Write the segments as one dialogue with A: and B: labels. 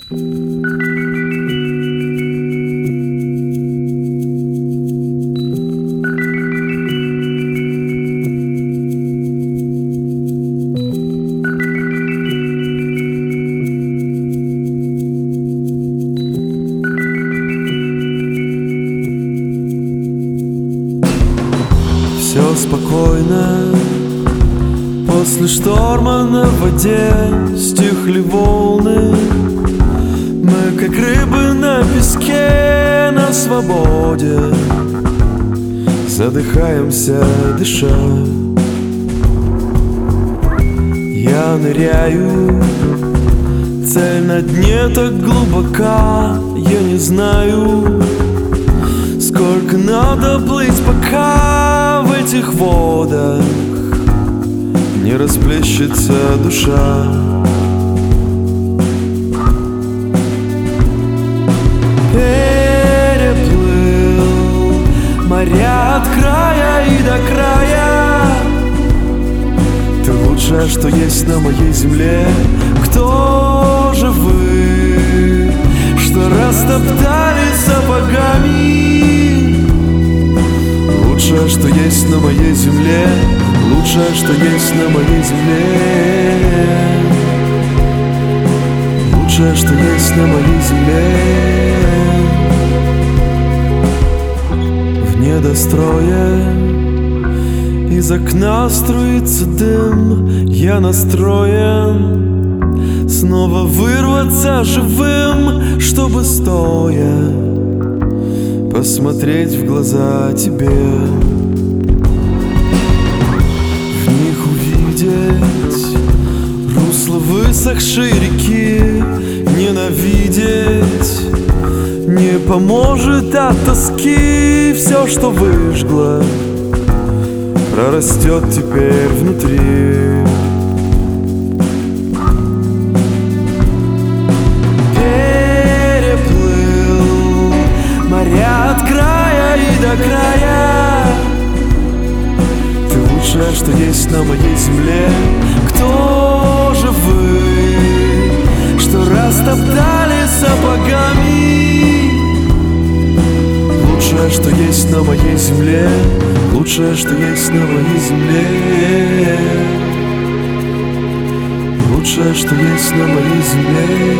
A: Все спокойно. После шторма на воде стихли волны. Мы, как рыбы на песке, на свободе, задыхаемся, дыша. Я ныряю, цель на дне так глубока. Я не знаю, сколько надо плыть, пока в этих водах не расплещется душа. Переплыл моря от края и до края. Ты лучшее, что есть на моей земле. Кто же вы, что растоптали сапогами? Лучшее, что есть на моей земле. Лучшее, что есть на моей земле. Лучшее, что есть на моей земле. В недострое из окна струится дым. Я настроен снова вырваться живым, чтобы стоя посмотреть в глаза тебе. Русло высохшей реки ненавидеть не поможет от тоски. Все, что выжгло, прорастет теперь внутри. Переплыл моря от края и до края. Ты лучшее, что есть на моей земле. Кто же вы, что растоптали сапогами? Лучшее, что есть на моей земле. Лучшее, что есть на моей земле. Лучшее, что есть на моей земле.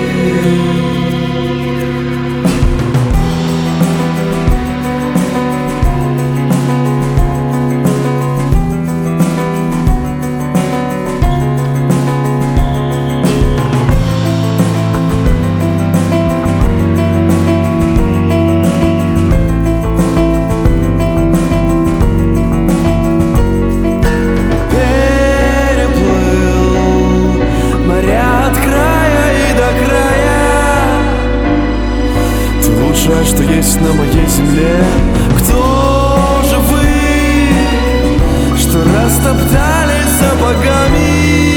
A: Лучшее, что есть на моей земле. Кто же вы, что растоптали сапогами?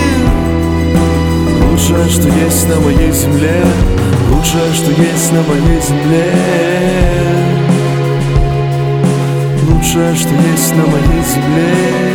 A: Лучшее, что есть на моей земле. Лучшее, что есть на моей земле. Лучшее, что есть на моей земле.